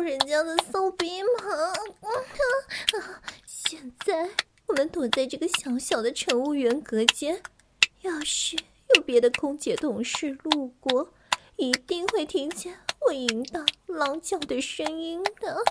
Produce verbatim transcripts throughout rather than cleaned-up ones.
人家的骚逼吗？现在我们躲在这个小小的乘务员隔间，要是有别的空姐同事路过，一定会听见我淫荡狼叫的声音的。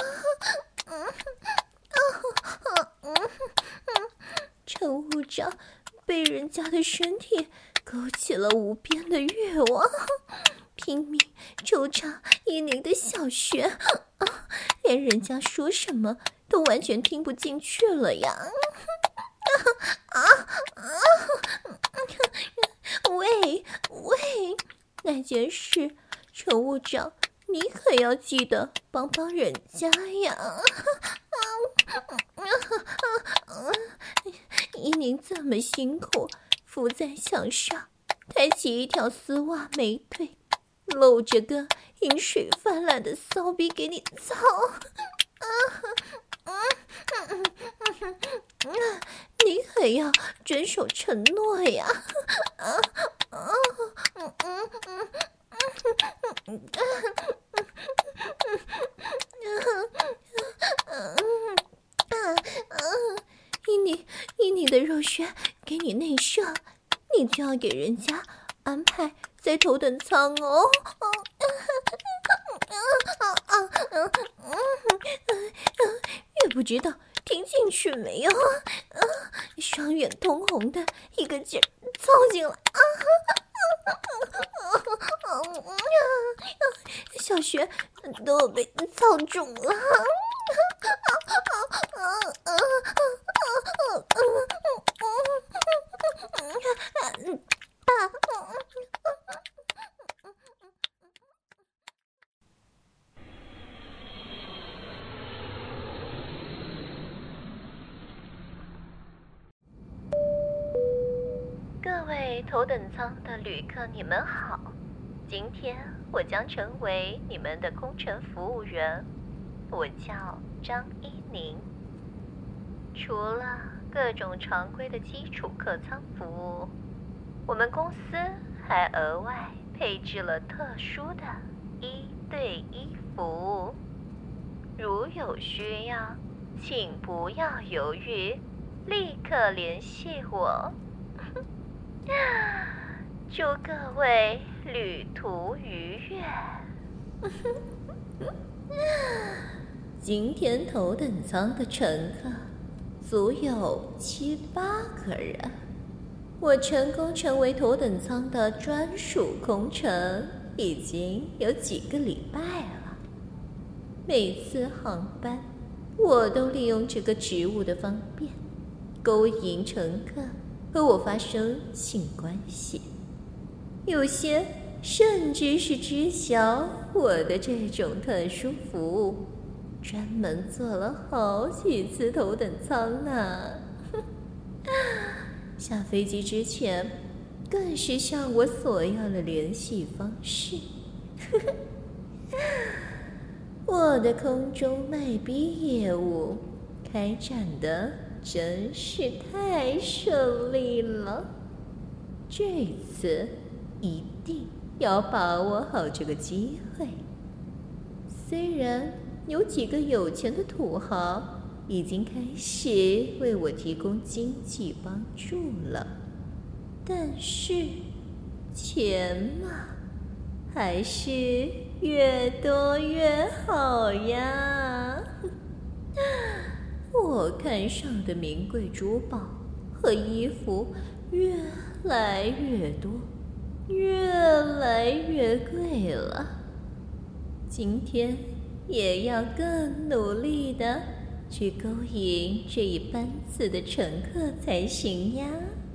乘务长被人家的身体勾起了无边的欲望，拼命抽插依宁的小穴，啊，连人家说什么都完全听不进去了呀！啊啊啊！喂喂，那件事，乘务长，你可要记得帮帮人家呀！依宁这么辛苦，伏在墙上，抬起一条丝袜美腿，露着个饮水泛滥的骚逼给你操！你可要遵守承诺呀！依你依你的肉穴给你内射，你就要给人家安排在头等舱哦。也不知道听进去没有，双眼通红的一个劲儿凑进来，小穴都被操肿了。各位头等舱的旅客，你们好。今天我将成为你们的空乘服务员，我叫张依宁。除了各种常规的基础客舱服务，我们公司还额外配置了特殊的一对一服务。如有需要，请不要犹豫，立刻联系我。祝各位旅途愉悦。今天头等舱的乘客足有七八个人，我成功成为头等舱的专属空乘已经有几个礼拜了。每次航班，我都利用这个职务的方便，勾引乘客和我发生性关系，有些甚至是知晓我的这种特殊服务，专门坐了好几次头等舱呢。下飞机之前，更是向我索要了联系方式。我的空中卖逼业务开展的真是太顺利了，这次一定要把握好这个机会。虽然有几个有钱的土豪已经开始为我提供经济帮助了，但是钱嘛，还是越多越好呀。我看上的名贵珠宝和衣服越来越多，越来越贵了。今天也要更努力的去勾引这一班次的乘客才行呀。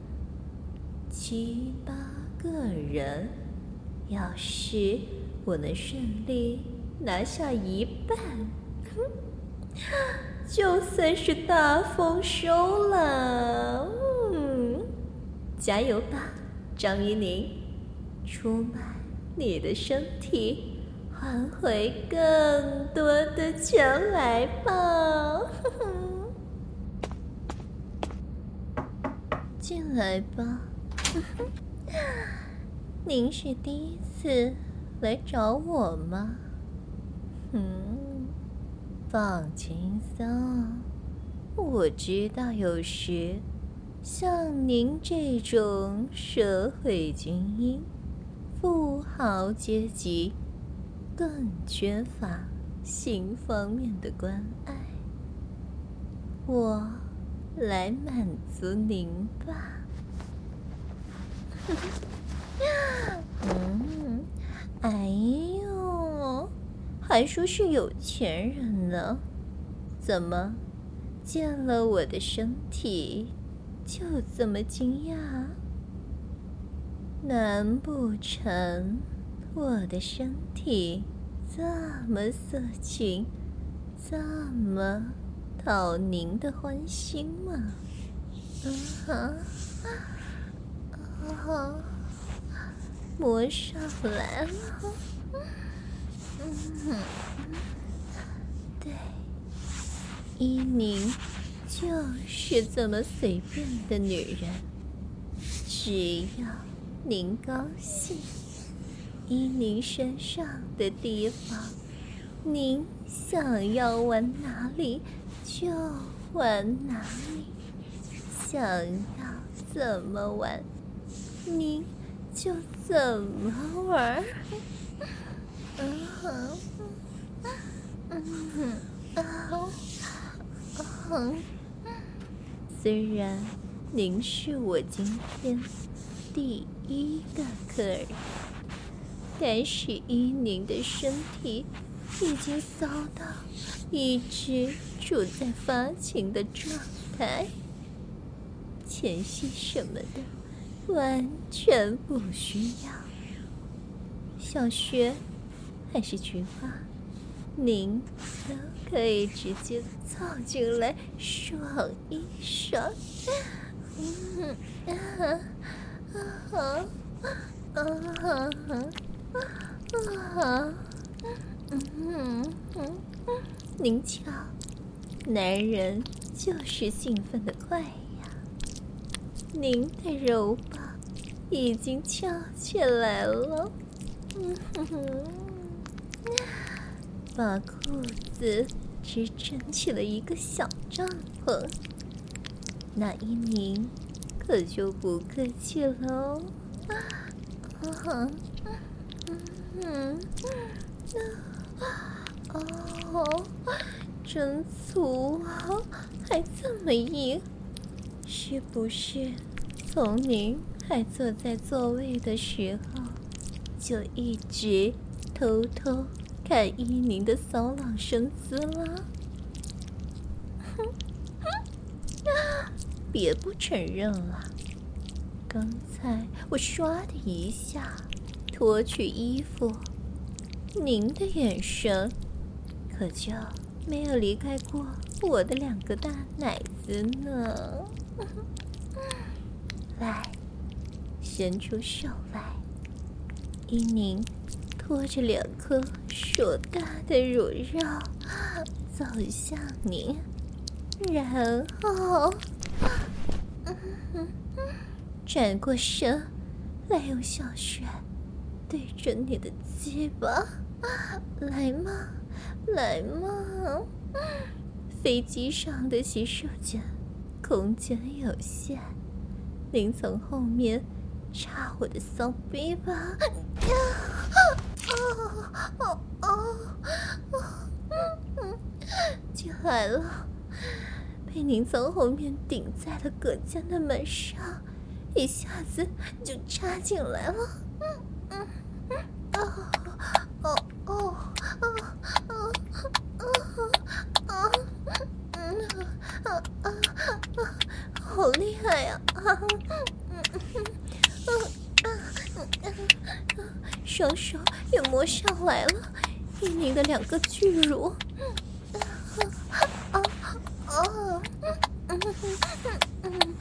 七八个人，要是我能顺利拿下一半，就算是大丰收了。嗯，加油吧，张依宁，出卖你的身体，换回更多的钱来吧。进来吧。您是第一次来找我吗？嗯。 放轻松，我知道有时像您这种社会精英、富豪阶级更缺乏性方面的关爱，我来满足您吧。嗯，哎呦，还说是有钱人呢，怎么见了我的身体就这么惊讶？难不成我的身体这么色情，这么讨您的欢心吗？嗯哼，啊，摸上来了。嗯，对，依宁就是这么随便的女人，只要您高兴，依您身上的地方，您想要玩哪里就玩哪里，想要怎么玩，您就怎么玩。嗯哼，嗯哼，啊，嗯，虽然您是我今天第一个客人，但是依您的身体已经骚到一直处在发情的状态，前戏什么的完全不需要。小学还是菊花，您都可以直接凑进来爽一爽。嗯啊啊啊啊啊！嗯嗯，您瞧，男人就是兴奋的快呀。您的肉棒已经翘起来了。嗯哼哼，把裤子支撑起了一个小帐篷，那依宁可就不客气了哦。啊，嗯，哦，真粗啊，还这么硬，是不是从您还坐在座位的时候就一直偷偷看依宁的骚浪身姿了？别不承认了，刚才我唰的一下脱去衣服，您的眼神可就没有离开过我的两个大奶子呢。来，伸出手来，依宁拖着两颗硕大的乳肉走向您，然后转过身来，用小穴对着你的鸡巴，来嘛来嘛！飞机上的洗手间空间有限，您从后面插我的骚逼吧！哦哦哦！进来了，被您从后面顶在了隔间的门上，一下子就插进来了。嗯嗯啊哦哦哦哦哦哦嗯啊啊啊！好厉害呀！啊嗯嗯嗯嗯，双手也摸上来了，依宁的两个巨乳。啊啊！嗯嗯嗯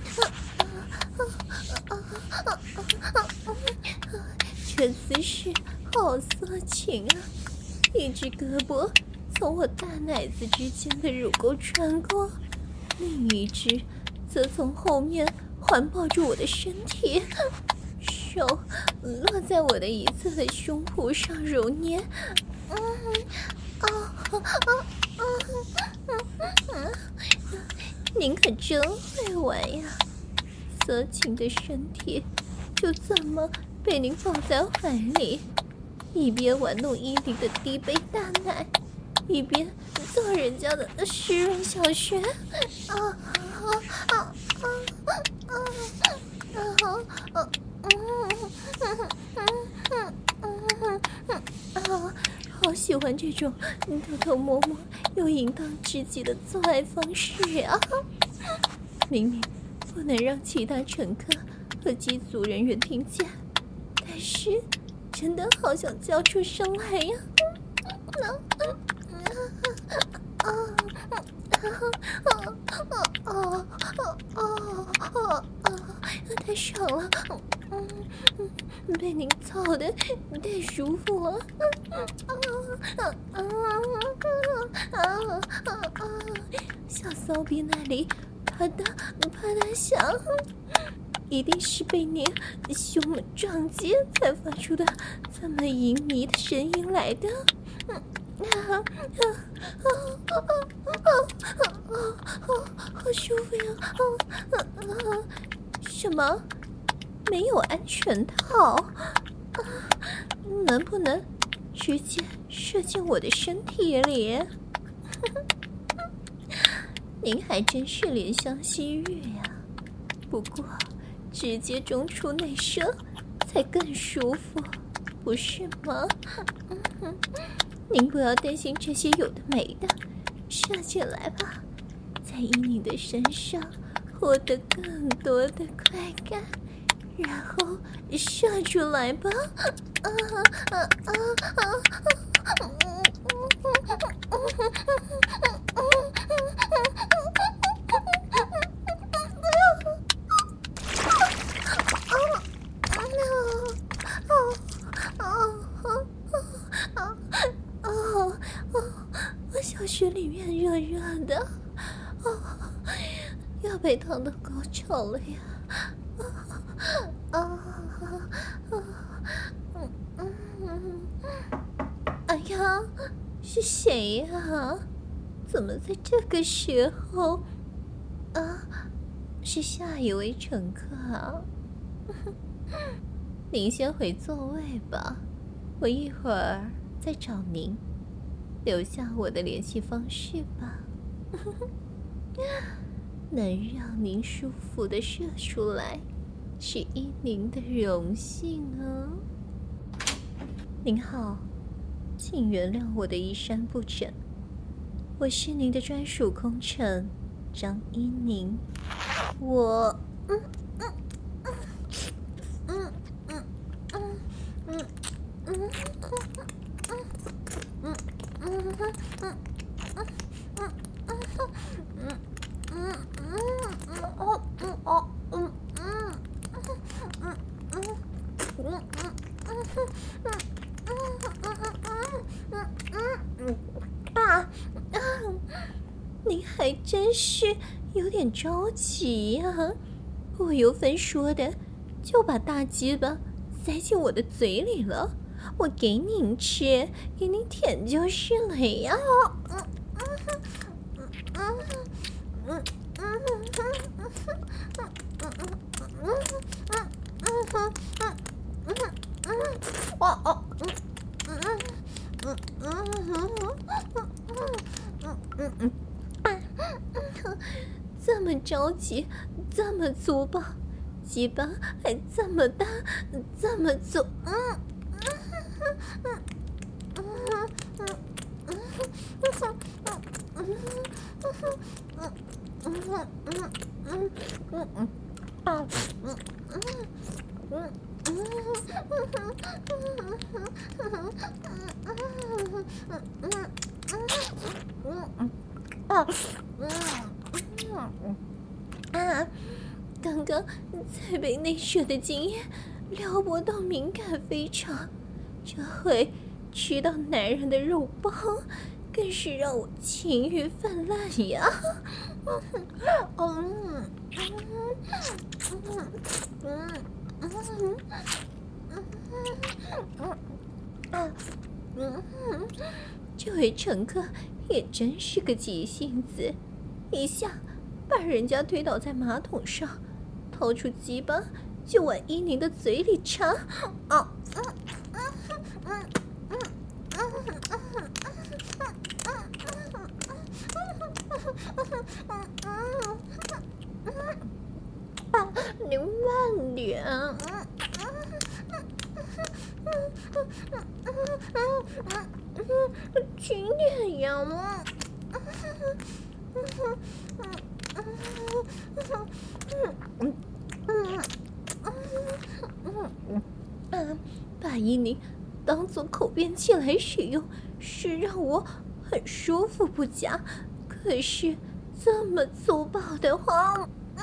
这姿势好色情啊！一只胳膊从我大奶子之间的乳沟穿过，另一只则从后面环抱住我的身体，手落在我的一侧的胸脯上揉捏。嗯您可真会玩呀！色情的身体就这么被您抱在怀里，一边玩弄伊犁的低杯大奶，一边做人家的湿润小穴。啊啊啊啊啊啊啊！啊，好喜欢这种偷偷摸摸又淫荡至极的做爱方式啊！明明不能让其他乘客和机组人员听见，但是真的好想叫出声来呀！啊啊啊啊啊啊！太爽了！嗯嗯，被您操的太舒服了！啊啊啊啊啊！小骚逼那里啪嗒啪嗒响，一定是被您胸门撞击才发出的这么淫靡的声音来的。啊啊啊啊啊啊！好舒服呀！啊啊！什么？没有安全套？啊，能不能直接射进我的身体里？您还真是怜香惜玉呀！不过，直接中出内射才更舒服，不是吗？您不要担心这些有的没的，射进来吧，在依您的身上获得更多的快感。然后射出来吧！啊啊啊啊！我小穴里面热热的，要被烫到高潮了呀！啊啊嗯嗯！哎呀，是谁呀？怎么在这个时候？啊，是下一位乘客啊！您先回座位吧，我一会儿再找您。留下我的联系方式吧。能让您舒服的射出来，是依您的荣幸啊。您好，请原谅我的衣衫不整，我是您的专属空乘张依宁。我嗯嗯嗯嗯嗯嗯嗯嗯嗯嗯嗯嗯你还真是有点着急呀！我有份说的，就把大鸡巴塞进我的嘴里了，我给您吃，给您舔就是了呀！哦哦，嗯嗯嗯嗯嗯嗯嗯嗯。这么着急，这么粗暴，鸡巴还这么大，这么粗，嗯嗯嗯嗯嗯嗯嗯嗯嗯嗯啊嗯嗯嗯啊啊！刚刚在被内射的经验撩拨到敏感非常，这回吃到男人的肉棒，更是让我情欲泛滥呀！嗯嗯嗯嗯嗯嗯这位乘客也真是个急性子，一下把人家推倒在马桶上，掏出鸡巴就往伊宁的嘴里插。啊！你慢点。轻点呀！把伊宁当做口边器来使用，是让我很舒服不假。可是这么粗暴的话，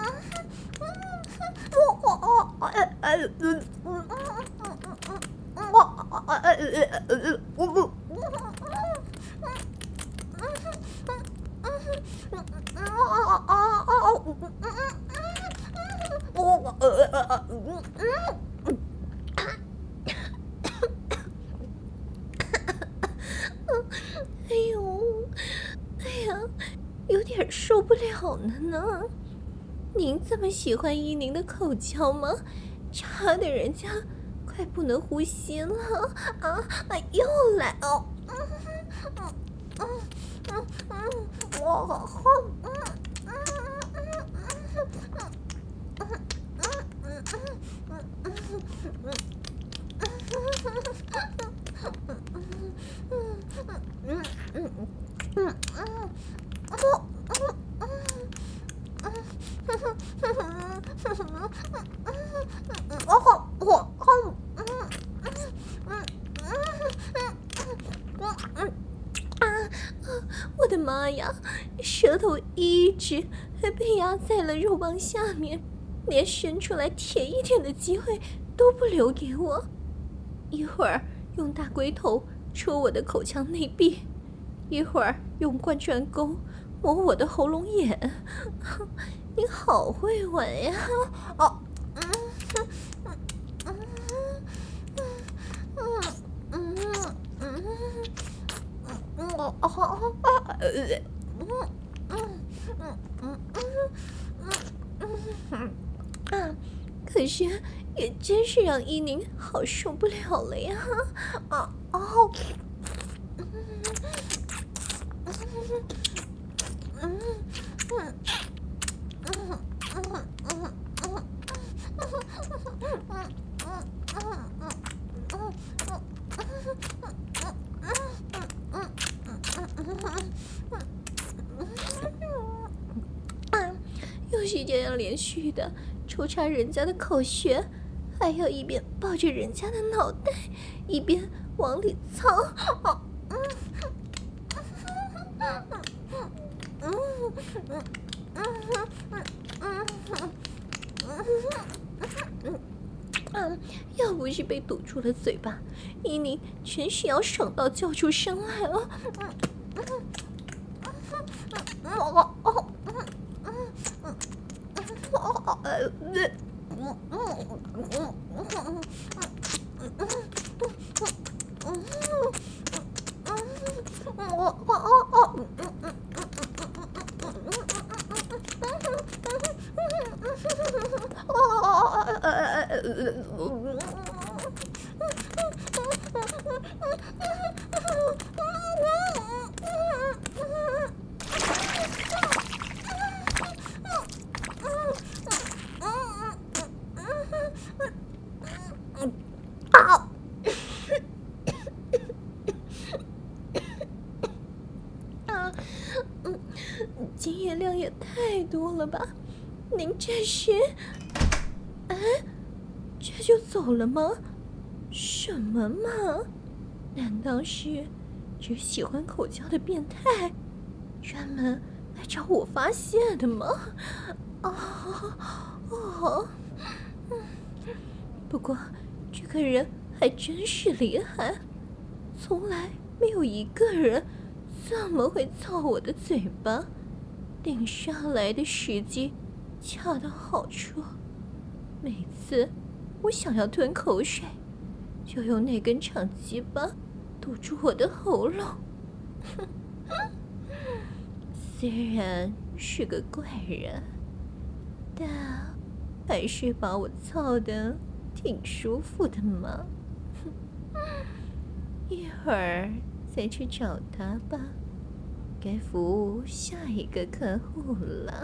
我我我呃呃呃我呃呃呃我不。哎呦，哎呀，有点受不了了呢。您这么喜欢伊宁的口交吗？插的人家快不能呼吸了啊！又来哦！我好，我的妈呀！舌头一直被压在了肉棒下面，连伸出来舔一舔的机会都不留给我。一会儿用大龟头戳我的口腔内壁，一会儿用贯穿钩磨我的喉咙眼。你好会玩呀！哦，嗯嗯嗯嗯嗯嗯嗯，我哦呃嗯嗯嗯嗯嗯嗯啊！可是也真是让伊宁好受不了了呀！啊哦，嗯嗯嗯嗯嗯。又是这样连续的抽插人家的口穴，还要一边抱着人家的脑袋，一边往里操。哦嗯嗯嗯嗯，要不是被堵住了嘴巴，伊宁全是要爽到叫出声来了。哦哦嗯嗯嗯哦呃嗯嗯嗯嗯嗯我我哦哦嗯嗯。经验量也太多了吧？您这是……哎，这就走了吗？什么嘛？难道是只喜欢口交的变态，专门来找我发泄的吗？哦哦，嗯，不过这个人还真是厉害，从来没有一个人这么会操我的嘴巴。顶上来的时机恰到好处，每次我想要吞口水，就用那根长鸡巴堵住我的喉咙， 虽然是个怪人，但还是把我操得挺舒服的嘛。一会儿再去找他吧，该服务下一个客户了。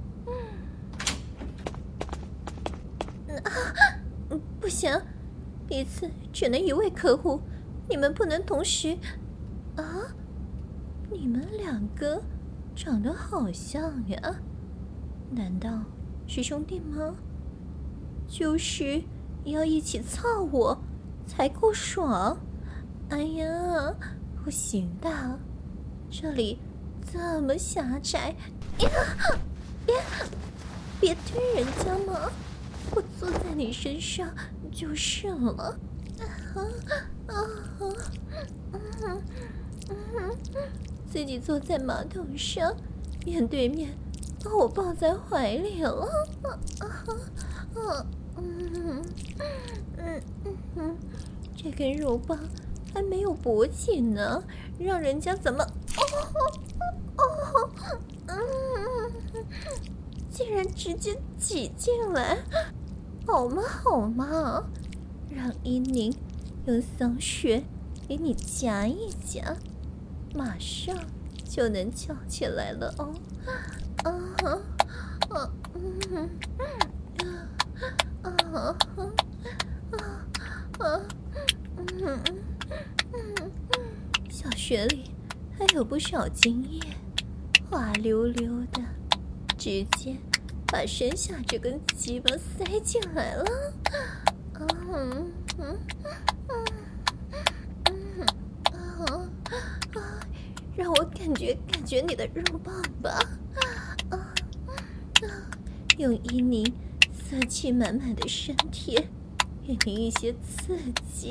啊，不行，一次只能一位客户，你们不能同时。啊，你们两个长得好像呀，难道是兄弟吗？就是要一起操我才够爽。哎呀，不行的，这里这么狭窄。呀呀，别推人家嘛，我坐在你身上就是了。啊啊啊！嗯嗯，自己坐在马桶上，面对面把我抱在怀里了。啊啊啊！嗯嗯嗯嗯，这根肉棒还没有勃起呢，让人家怎么？哦哦嗯，竟然直接挤进来，好嘛好嘛，让伊宁用桑穴给你夹一夹，马上就能翘起来了哦。啊哈啊嗯啊啊啊啊嗯嗯，小穴里还有不少精液，滑溜溜的，直接把身下这根鸡巴塞进来了。嗯嗯嗯嗯啊啊！让我感觉感觉你的肉棒吧。啊啊！用伊宁色气满满的身体给你一些刺激。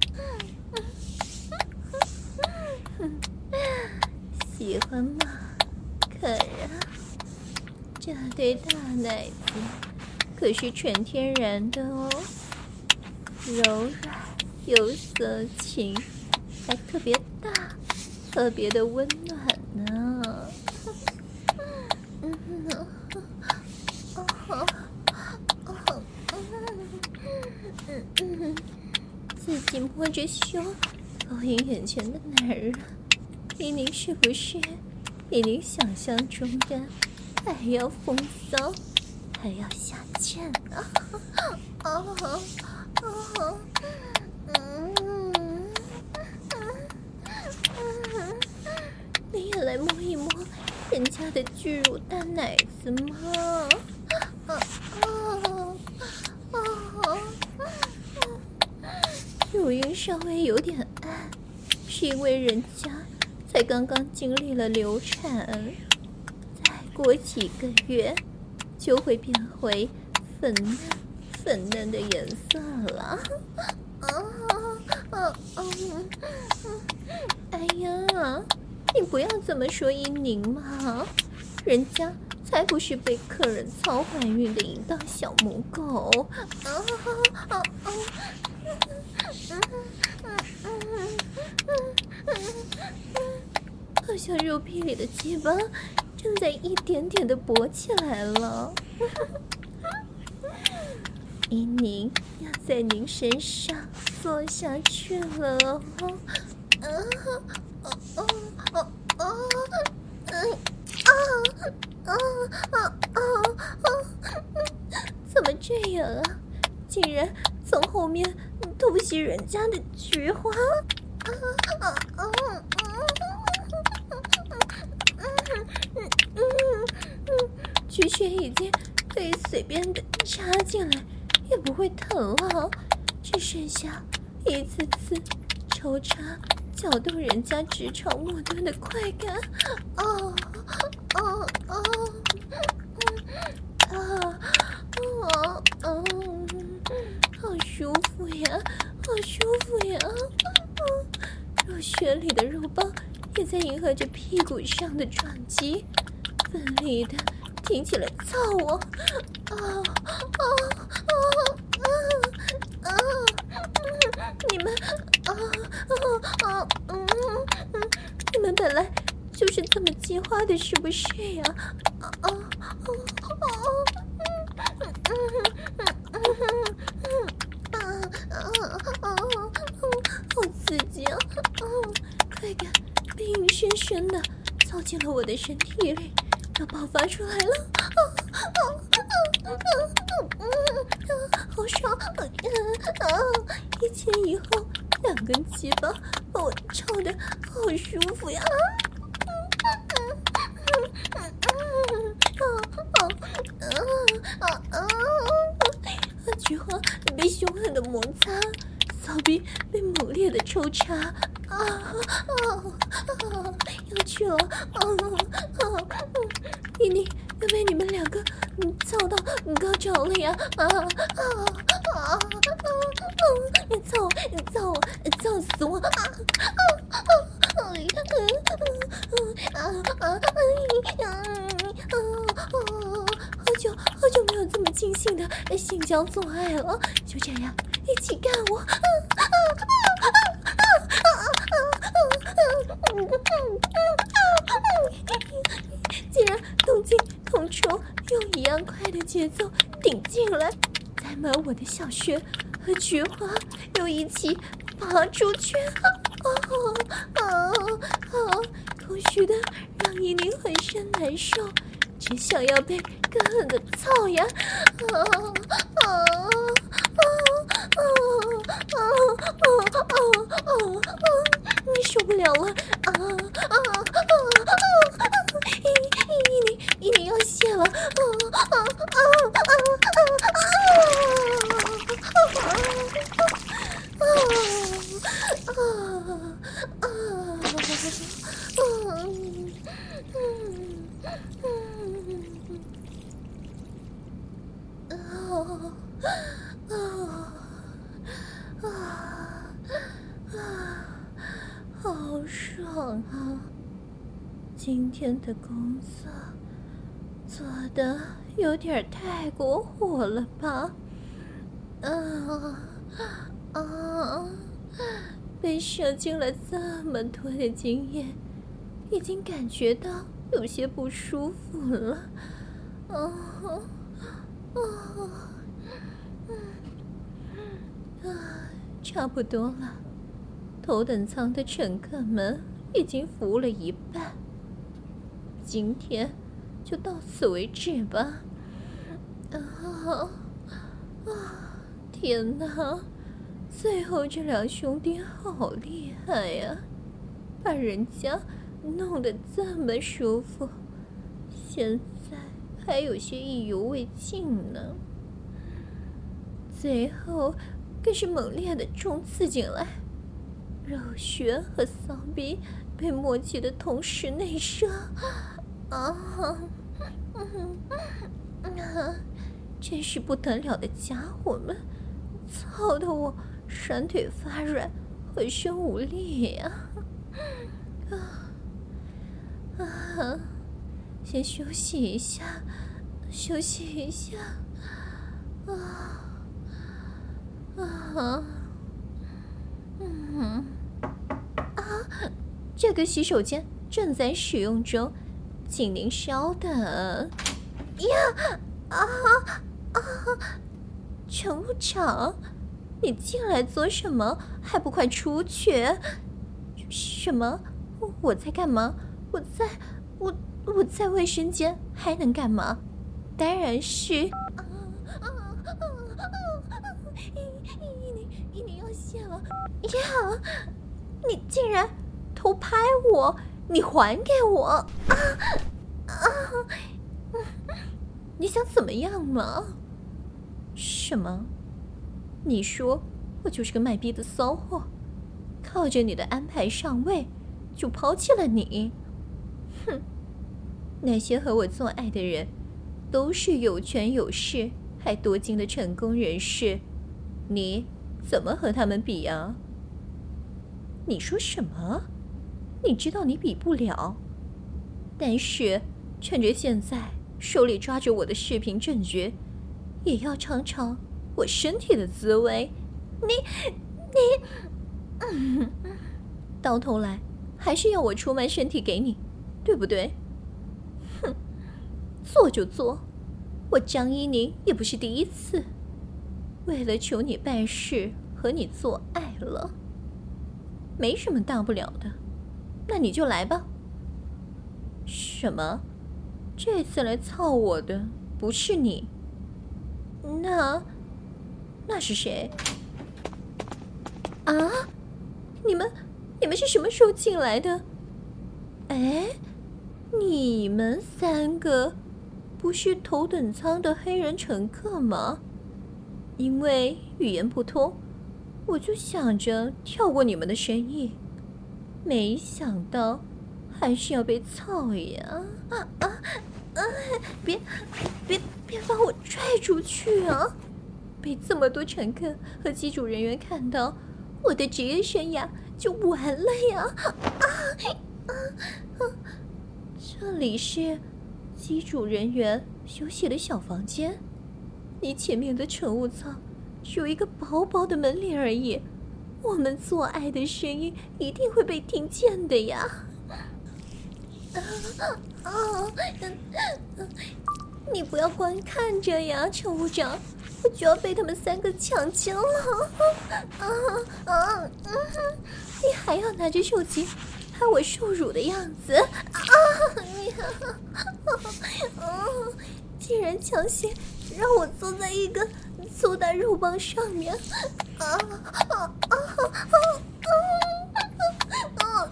喜欢吗，可啊？这对大奶子可是纯天然的哦，柔软有色情，还特别大，特别的温暖呢。嗯嗯哦哦嗯嗯，自己摸着胸勾引眼前的男人，伊宁是不是比你想象中的还要风骚，还要下贱啊？啊啊啊！嗯嗯嗯，你也来摸一摸人家的巨乳大奶子吗？啊啊啊！乳晕稍微有点暗，是因为人家才刚刚经历了流产，再过几个月就会变回粉嫩粉嫩的颜色了。啊啊啊！哎呀，你不要这么说伊宁嘛，人家才不是被客人操怀孕的淫荡小母狗。啊啊啊！好像肉壁里的鸡巴正在一点点的勃起来了。伊宁要在您身上坐下去了哦。啊啊啊啊啊！嗯啊啊啊啊啊！怎么这样啊？竟然从后面偷袭人家的菊花！啊啊啊啊！菊穴已经可以随便的插进来，也不会疼了，只剩下一次次抽插搅动人家直肠末端的快感。哦哦哦，啊啊啊！好舒服呀，好舒服呀！肉穴里的肉棒也在迎合着屁股上的撞击，奋力的挺起来操我！啊啊啊啊啊！你们啊啊啊嗯嗯，你们把本来就是这么计划的，是不是呀？啊啊啊啊！好刺激啊！快感被硬生生的操进了我的身体里，要爆发出来了！好爽！一前一后，两根鸡巴把我操的好舒服呀！菊花被凶狠的摩擦，骚逼被猛烈的抽插，啊啊啊！要去了，啊啊！一定要被你们两个操到高潮了呀！啊啊啊啊！你操我，你操我，操死我！啊啊啊！哎啊啊啊！好久好久没有这么尽兴的性交做爱了，就这样一起干我！竟然动静统筹用一样快的节奏顶进来，塞满我的小穴和菊花又一起拔出去！啊啊啊！空虚的让依琳浑身难受，只想要被更狠的操呀！啊啊啊啊啊啊啊啊！你受不了了！啊啊啊啊！依依琳依琳要泄了！啊啊啊啊啊啊！好爽啊！今天的工作做的有点太过火了吧？啊啊！被射进了这么多的精液，已经感觉到有些不舒服了。啊啊啊！差不多了。头等舱的乘客们已经服务了一半，今天就到此为止吧。啊啊！天哪！最后这两兄弟好厉害呀，把人家弄得这么舒服，现在还有些意犹未尽呢。最后更是猛烈的冲刺进来，肉穴和骚逼被默契的同时内射。啊，嗯啊，真是不得了的家伙们，操得我双腿发软，浑身无力呀！啊啊，先休息一下，休息一下。啊啊，嗯啊，这个洗手间正在使用中，请您稍等。呀啊啊！乘务长，你进来做什么？还不快出去！什么？我在干嘛？我在，我我在卫生间，还能干嘛？当然是……啊啊啊啊！依琳，依琳要泄了！呀，你竟然偷拍我！你还给我！啊啊！你想怎么样嘛？什么？你说我就是个卖逼的骚货，靠着你的安排上位，就抛弃了你？哼！那些和我做爱的人，都是有权有势还多金的成功人士，你怎么和他们比啊？你说什么？你知道你比不了，但是趁着现在手里抓着我的视频证据，也要尝尝我身体的滋味。你你、嗯、到头来还是要我出卖身体给你，对不对？哼，做就做，我张依宁也不是第一次为了求你办事和你做爱了，没什么大不了的，那你就来吧。什么？这次来操我的不是你？那那是谁？啊？你们你们是什么时候进来的？哎，你们三个不是头等舱的黑人乘客吗？因为语言不通，我就想着跳过你们的生意，没想到还是要被操呀！啊啊啊！别别别把我拽出去啊！被这么多乘客和机组人员看到，我的职业生涯就完了呀！啊啊啊！这里是机组人员休息的小房间，你前面的乘务舱只有一个薄薄的门帘而已，我们做爱的声音一定会被听见的呀！啊啊！你不要光看着呀，乘务长，我就要被他们三个强奸了！啊啊！嗯，你还要拿着手机拍我受辱的样子啊！你啊！竟然强行让我坐在一个粗大肉棒上面！啊啊啊啊啊！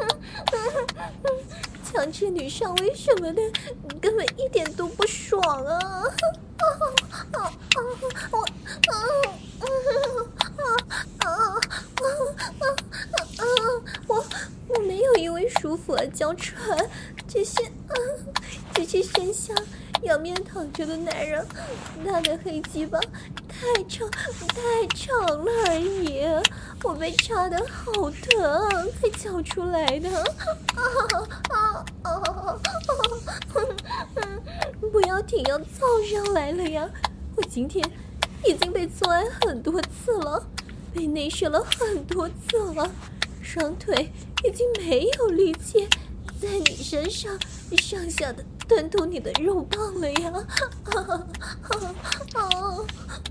强制女上位什么的，根本一点都不爽啊！啊啊啊！我啊啊啊啊啊！我我没有因为舒服而娇喘，这些啊，这些身下仰面躺着的男人，他的黑鸡巴太长太长了而已，我被插得好疼，才叫出来的。啊啊啊啊！不要停，要操上来了呀！我今天已经被做爱很多次了，被内射了很多次了，双腿已经没有力气在你身上上下的吞吐你的肉棒了呀！啊啊啊啊！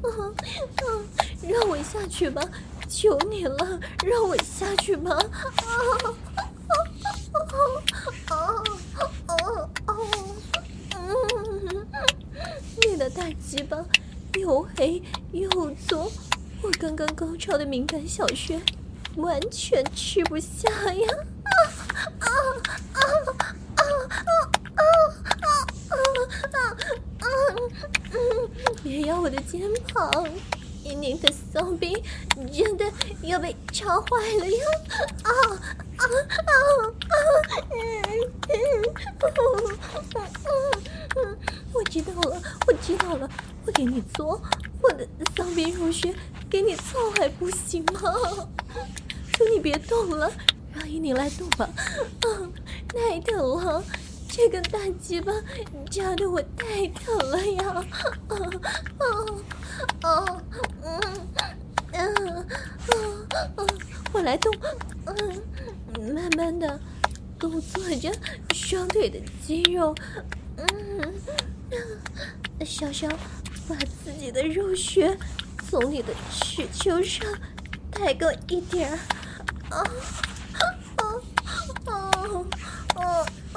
让我下去吧，求你了，让我下去吧！啊啊啊啊啊！嗯，你的大鸡巴又黑又粗，我刚刚高潮的敏感小穴完全吃不下呀！啊啊啊啊啊啊啊啊啊！嗯，别咬我的肩膀，你的骚逼真的要被插坏了呀！啊啊啊啊！嗯嗯嗯嗯，我知道了，我知道了，我给你做，我的骚逼入穴给你操还不行吗？求你别动了，让依宁来动吧。啊，太疼了，这个大鸡巴扎得我太疼了呀！啊啊啊！嗯嗯啊！我来动，嗯，慢慢的勾搓着双腿的肌肉，嗯，稍稍把自己的肉穴从你的耻丘上抬高一点儿，啊啊啊啊啊啊！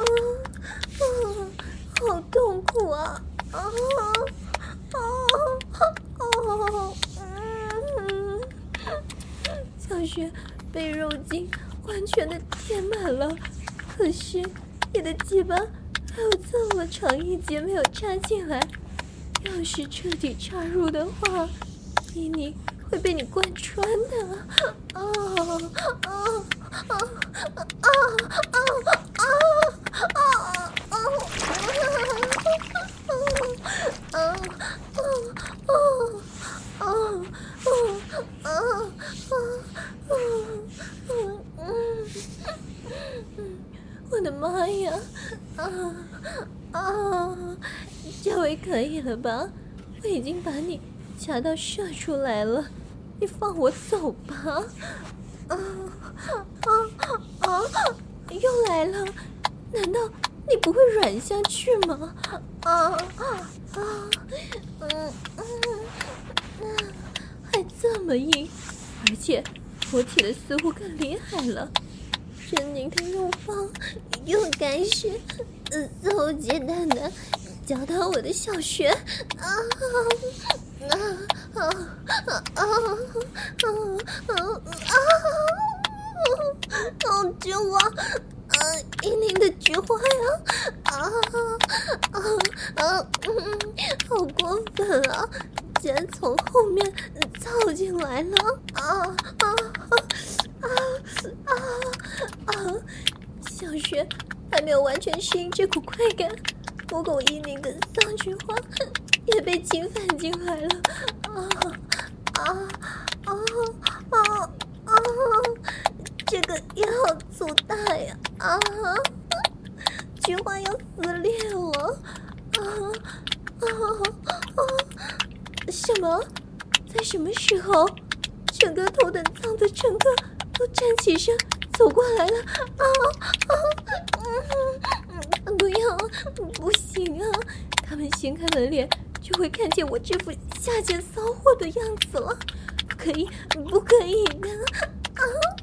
好痛苦啊！啊啊啊！嗯，小穴被肉精完全的填满了，可是你的鸡巴还有这么长一节没有插进来，要是彻底插入的话，依宁会被你贯穿的。啊啊啊啊啊啊啊啊啊！啊啊啊啊啊啊！我的妈呀！啊啊！这回可以了吧？我已经把你掐到射出来了，你放我走吧！啊啊啊又来了，难道你不会软下去吗？啊啊啊！嗯嗯嗯，还这么硬，而且勃起的似乎更厉害了。狰狞的乳房又开始呃肆无忌惮的搅到我的小穴，啊啊啊啊啊啊啊啊！好绝望，啊，阴茎的菊花呀，啊啊啊！嗯，好过分啊！竟然从后面凑进来了，啊啊啊啊啊！小雪还没有完全适应这股快感，母狗阴茎的丧菊花也被侵犯进来了，啊啊啊啊啊！这个也好粗大呀，啊！菊花要撕裂了，啊啊啊！什么？在什么时候，整个头等舱的乘客都站起身走过来了？啊啊！嗯，不要，不行啊！他们掀开了脸，就会看见我这副下贱骚货的样子了。不可以，不可以的！啊！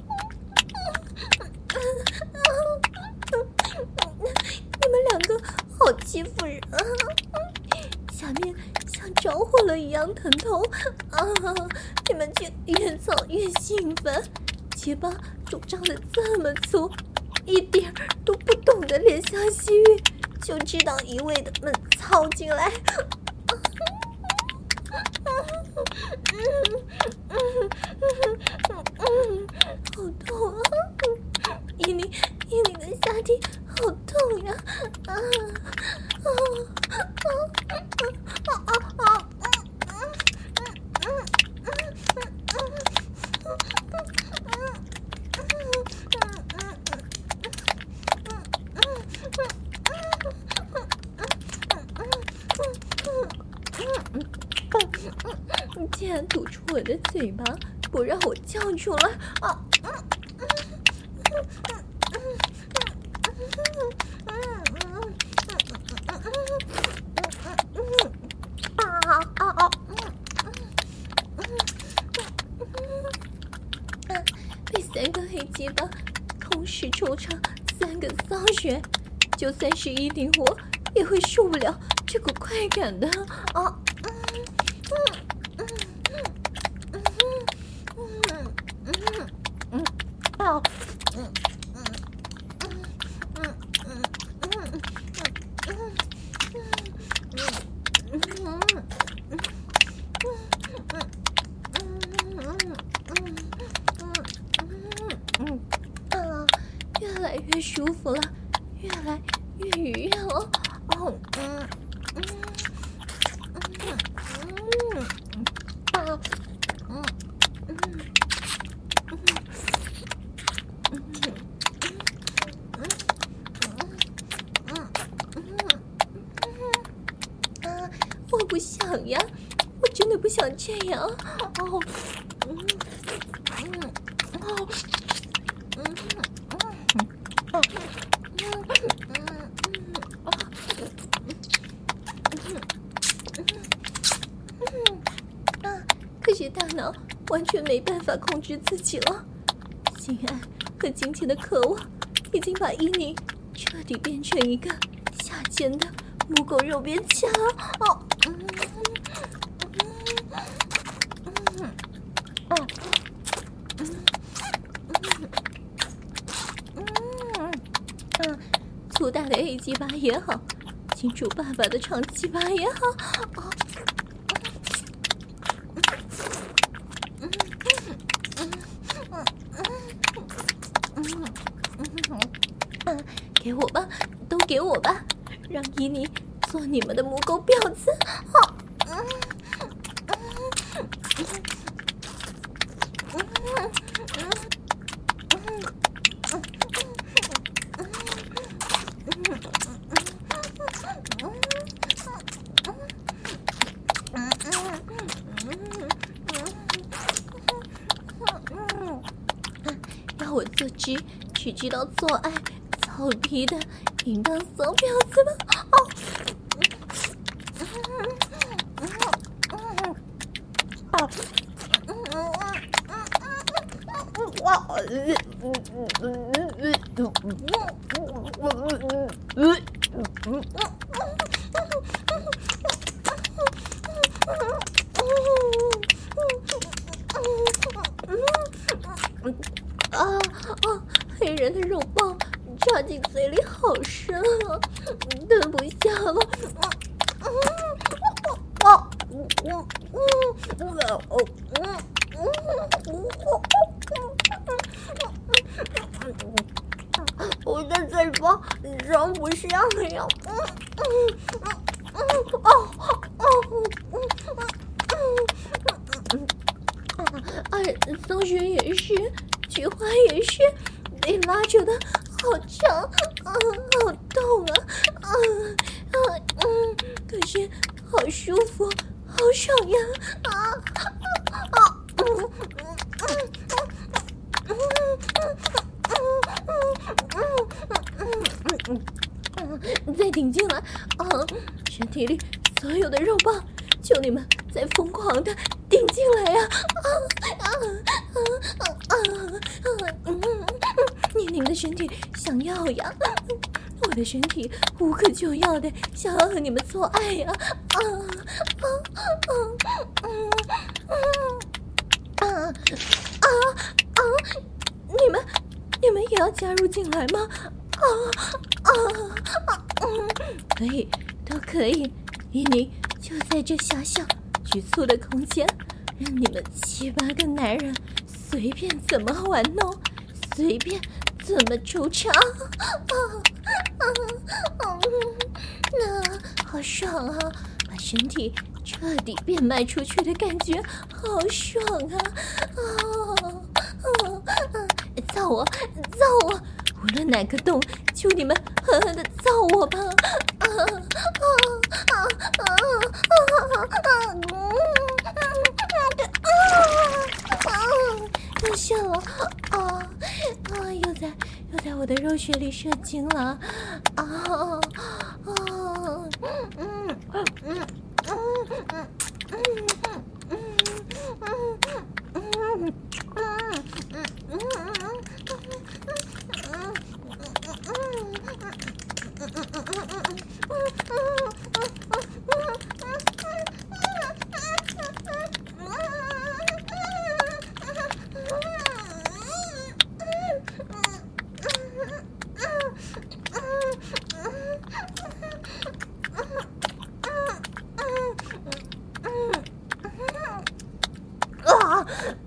你们两个好欺负人啊！下面像着火了一样疼痛啊！你们却越操越兴奋，结巴肿胀得这么粗，一点儿都不懂得怜香惜玉，就知道一味的们操进来。好痛啊！依你依你的下体好痛呀！啊啊啊啊啊啊！你竟然堵住我的嘴巴，不让我叫出来啊！被三个黑鸡巴同时抽插三个骚穴，就算是一顶我也会受不了这股快感的啊！越来越舒服了，越来越愉悦了。哦，嗯嗯嗯嗯啊嗯嗯嗯啊！我不想呀，我真的不想这样。哦，嗯嗯哦。可是大脑完全没办法控制自己了，性爱和金钱的渴望已经把伊宁彻底变成一个下贱的母狗肉边枪。哦，嗯嗯哦，嗯嗯嗯，粗大的黑鸡巴也好，金主爸爸的长鸡巴也好，哦。给我吧，都给我吧，让伊妮做你们的母狗婊子！好，嗯嗯嗯要我做只只知道做爱、操逼的淫荡骚婊子吗？哦，啊，哇，啊啊！黑人的肉棒插进嘴里好深啊，吞不下了。啊！我的嘴巴装不下了呀！哦哦！二搜寻也是，菊花也是，被拉扯的好长，啊，好痛啊，啊啊嗯，可是好舒服，好爽呀，啊啊嗯嗯嗯，再顶进来啊！身体里所有的肉棒，求你们再疯狂的顶进来呀！啊啊啊啊啊啊！嗯，宁宁的身体想要呀，我的身体无可救药的想要和你们做爱呀！啊啊啊嗯嗯啊啊啊！你们你们也要加入进来吗？啊啊啊！嗯，可以，都可以。依宁就在这狭小局促的空间，让你们七八个男人随便怎么玩弄，随便怎么抽插。啊啊啊！那好爽啊！把身体彻底变卖出去的感觉，好爽啊！啊啊啊！造我，造我！无论哪个洞，求你们狠狠的造我吧！啊啊啊啊啊啊！嗯，又射了啊啊！又在又在我的肉穴里射精了啊啊！嗯嗯嗯嗯嗯嗯嗯啊！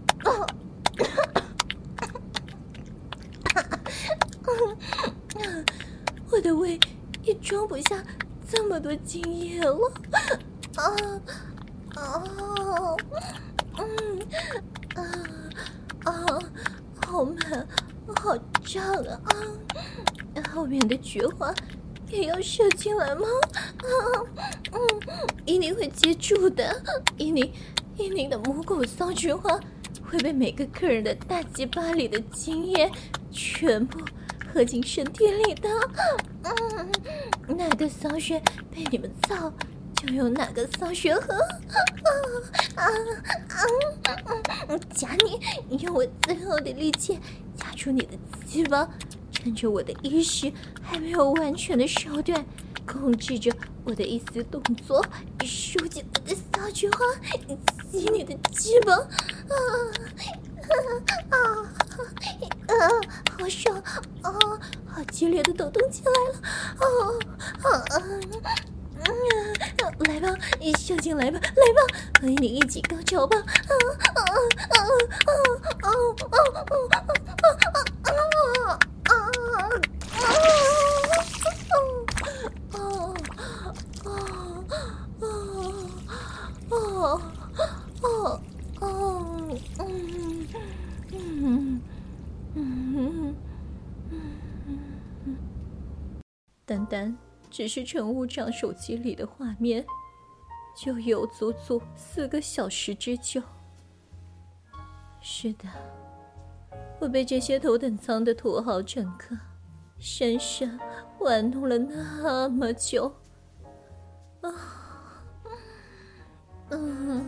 我的胃也装不下这么多精液了，啊啊嗯啊啊，好满，好胀啊！后面的菊花也要射进来吗？啊嗯，依宁会接住的，依宁依宁的母狗骚菊花会被每个客人的大鸡巴里的精液全部喝进身体里的。嗯，哪个骚穴被你们造，就用哪个骚穴喝。啊啊啊！夹你，用我最后的力气夹住你的鸡巴，趁着我的意识还没有完全的收断，控制着我的一丝动作，收紧我的骚菊花，吸你的鸡巴。啊啊啊！好爽啊！好激烈的抖动起来了！啊啊啊！嗯，来吧，射进来吧，来吧，和你一起高潮吧！啊啊啊啊啊啊啊啊啊单单只是乘务长手机里的画面，就有足足四个小时之久。是的， 我被这些头等舱的土豪乘客深深玩弄了那么久。啊，嗯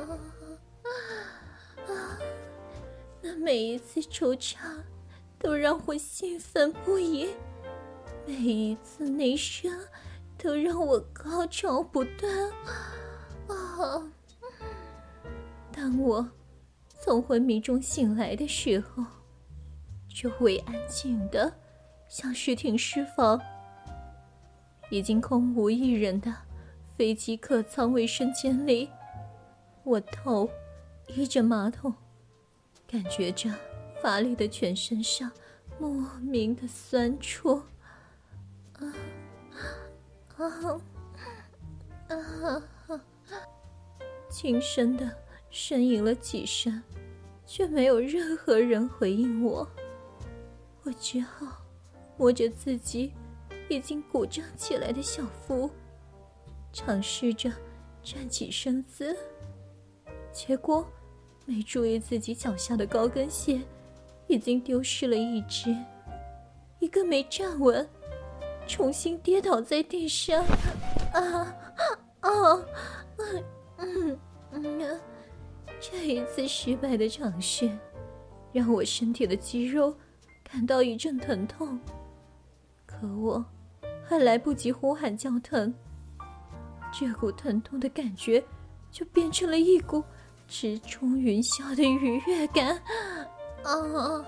啊，那每一次出场都让我兴奋不已，每一次内射都让我高潮不断。啊，当我从昏迷中醒来的时候，周围安静的像是停尸房，已经空无一人的飞机客舱卫生间里，我头依着马桶，感觉着乏力的全身上莫名的酸楚。啊啊啊！轻声的呻吟了几声，却没有任何人回应我。我只好摸着自己已经鼓胀起来的小腹，尝试着站起身子，结果没注意自己脚下的高跟鞋已经丢失了一只，一个没站稳，重新跌倒在地上。啊啊嗯嗯，这一次失败的尝试让我身体的肌肉感到一阵疼痛，可我还来不及呼喊叫疼，这股疼痛的感觉就变成了一股直冲云霄的愉悦感。啊啊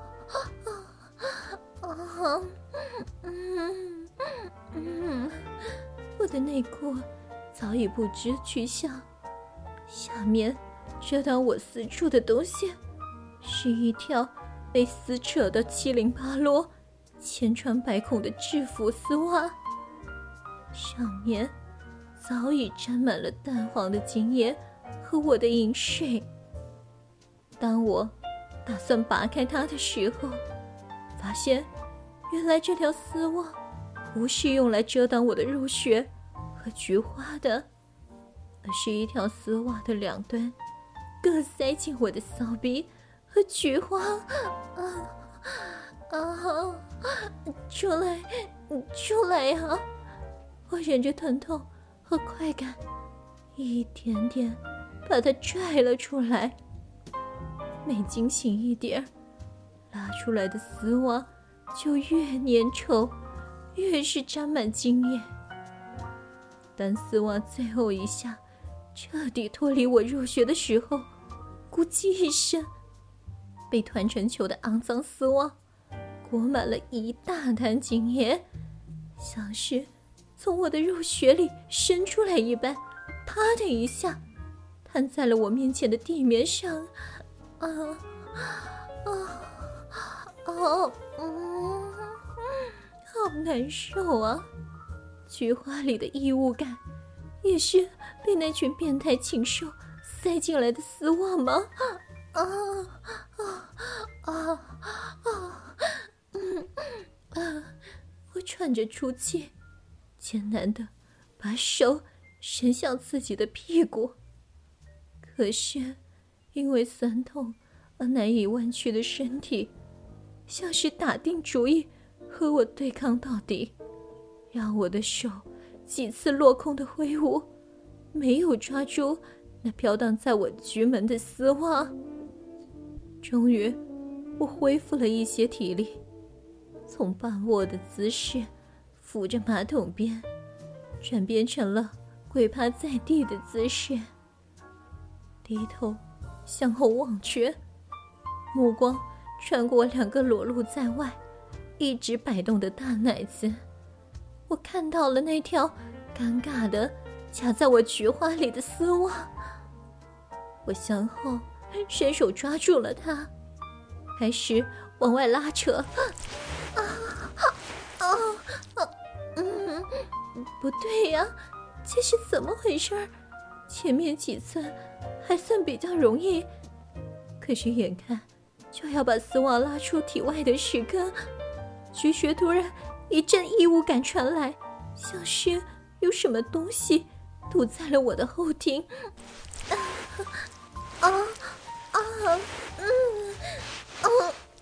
啊！嗯嗯，我的内裤早已不知去向，下面遮挡我四处的东西是一条被撕扯得七零八落、千疮百孔的制服丝袜，上面早已沾满了淡黄的精液和我的饮水。当我打算拔开它的时候，发现原来这条丝袜不是用来遮挡我的肉穴和菊花的，而是一条丝袜的两端各塞进我的骚逼和菊花。啊啊！出来，出来呀！我忍着疼痛和快感，一点点把它拽了出来。每惊醒一点，拉出来的丝袜就越粘稠，越是沾满精液。当丝袜最后一下彻底脱离我肉穴的时候，咕叽一声，被团成球的肮脏丝袜裹满了一大滩精液，像是从我的肉穴里伸出来一般，啪的一下摊在了我面前的地面上。啊啊啊！嗯，好难受啊！菊花里的异物感也是被那群变态禽兽塞进来的丝袜吗？啊啊啊啊！嗯啊！我喘着粗气，艰难地把手伸向自己的屁股，可是因为酸痛而难以弯曲的身体，像是打定主意和我对抗到底，让我的手几次落空的挥舞，没有抓住那飘荡在我局门的丝袜。终于我恢复了一些体力，从半卧的姿势扶着马桶边转变成了跪趴在地的姿势，低头向后望去，目光穿过两个裸露在外一直摆动的大奶子，我看到了那条尴尬的夹在我菊花里的丝袜。我向后伸手抓住了它，开始往外拉扯。啊啊啊！嗯，不对呀，这是怎么回事？前面几次还算比较容易，可是眼看就要把丝袜拉出体外的时刻，菊穴突然一阵异物感传来，像是有什么东西堵在了我的后庭。啊啊啊！嗯啊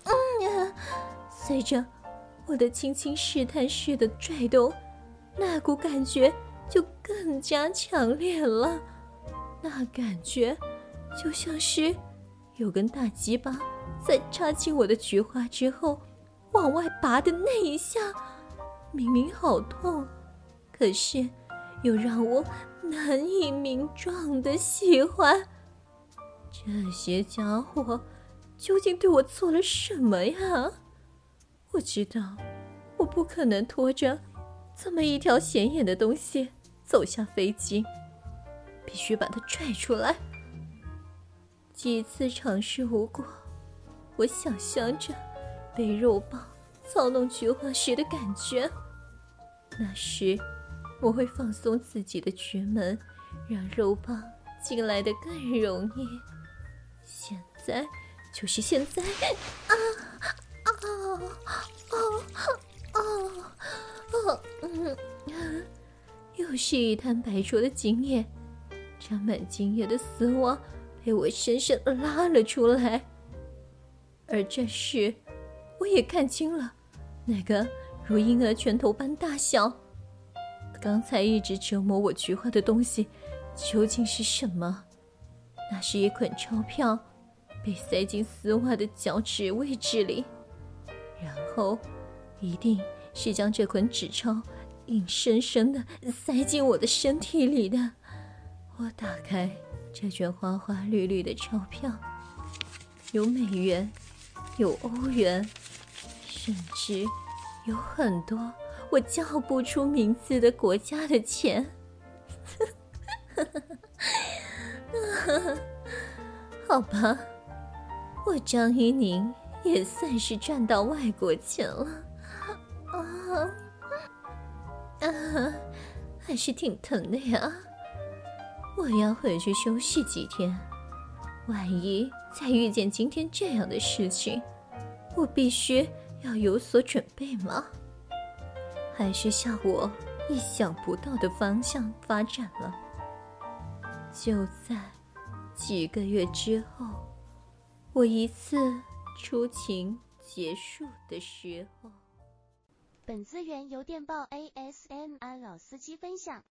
随着我的轻轻试探式的拽动，那股感觉就更加强烈了。那感觉就像是有根大鸡巴在插进我的菊花之后往外拔的那一下，明明好痛，可是又让我难以名状的喜欢。这些家伙究竟对我做了什么呀？我知道我不可能拖着这么一条显眼的东西走下飞机，必须把它拽出来。几次尝试无果，我想象着被肉棒操弄菊花时的感觉。那时我会放松自己的菊门，让肉棒进来的更容易。现在就是现在！啊啊啊啊啊！嗯，又是一滩白浊的精液，沾满精液的丝袜被我深深拉了出来。而这时，我也看清了那个如婴儿拳头般大小，刚才一直折磨我菊花的东西究竟是什么？那是一捆钞票，被塞进丝袜的脚趾位置里，然后一定是将这捆纸钞硬生生地塞进我的身体里的。我打开这卷花花绿绿的钞票，有美元，有欧元，甚至有很多我叫不出名字的国家的钱。好吧，我张怡宁也算是赚到外国钱了。啊啊，还是挺疼的呀。我要回去休息几天，万一再遇见今天这样的事情，我必须要有所准备嘛。还是向我意想不到的方向发展了。就在几个月之后，我一次出勤结束的时候。 本资源由电报 A S M R 老司机分享。